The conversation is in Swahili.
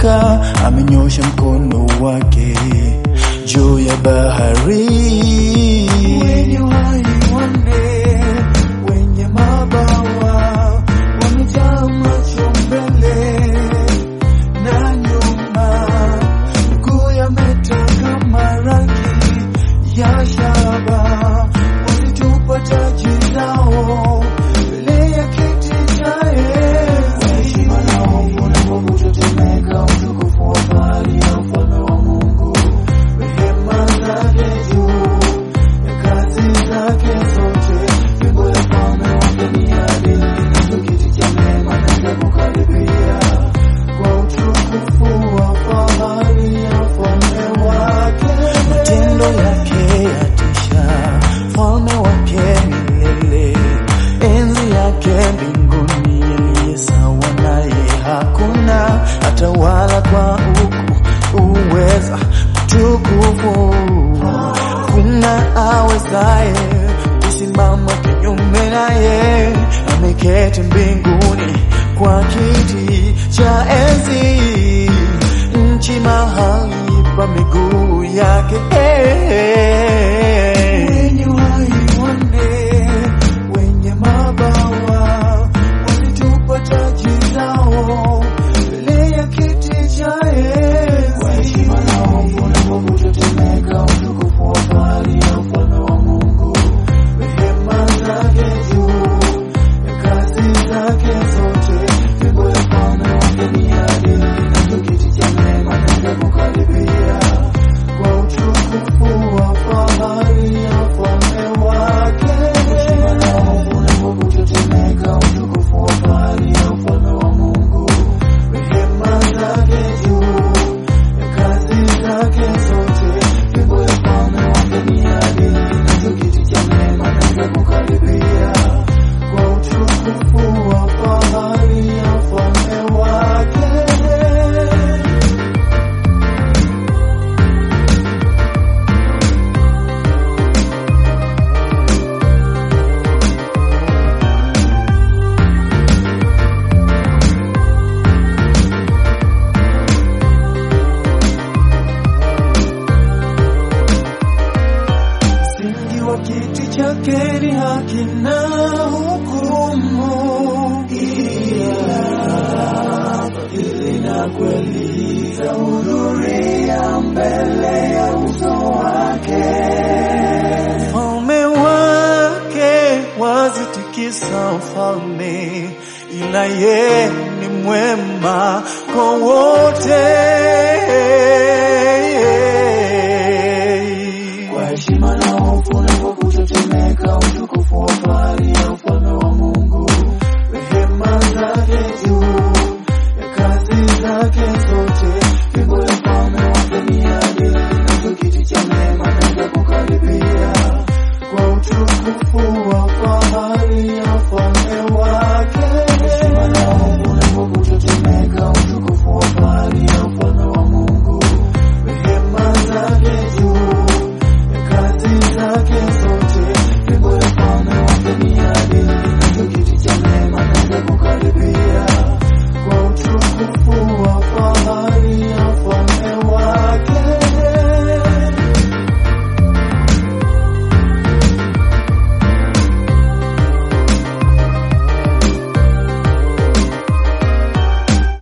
malaika amenyosha mkono wake juu ya bahari. Wenye uhai wanne, wenye mabawa, wamejaa macho mbele na nyuma, miguu yameta kama rangi ya shaba, walitupa taji lao mbele ya kiti cha enzi. Heshima na hofu na nguvu tetemeka, utukufu wa fahari ya ufalme wa Mungu, rehema zake juu ya kazi zake zote, fimbo ya ufalme wake ni adili, ndicho kiti cha neema na kukaribia, kwa utukufu wa fahari ya ufalme wake. Matendo yake yatisha, ufalme wake milele, enzi yake mbinguni, aliye sawa naye hakuna, atawala kwa uweza utukufu. Kuna awezaye kusimama kinyume naye, ameketi mbinguni kwa kiti cha enzi, nchi mahali pa miguu yake. Wenye uhai wanne, wenye mabawa, walitupa taji lao mbele ya kiti cha enzi. Kwa heshima na hofu na nguvu tetemeka, utukufu wa fahari ya ufalme wa Mungu, rehema zake juu ya kazi zake zote, fimbo ya ufalme wake ni adili, ndicho kiti cha neema na kukaribia, kwa utukufu wa fahari ya ufalme wake. Heshima na hofu na nguvu tetemeka, utukufu wa fahari ya ufalme wa Mungu, rehema zake juu ya kazi zake zote, fimbo ya ufalme wake ni adili, ndicho kiti cha neema na kukaribia, kwa utukufu wa fahari ya ufalme wake. Msingi wa kiti chake ni haki na hukumu, fadhili na kweli zahudhuria mbele ya uso wake. Ufalme wake wazitikisa ufalme, ila yeye ni mwema kwa wote. Kwa heshima na hofu na nguvu tetemeka, utukufu wa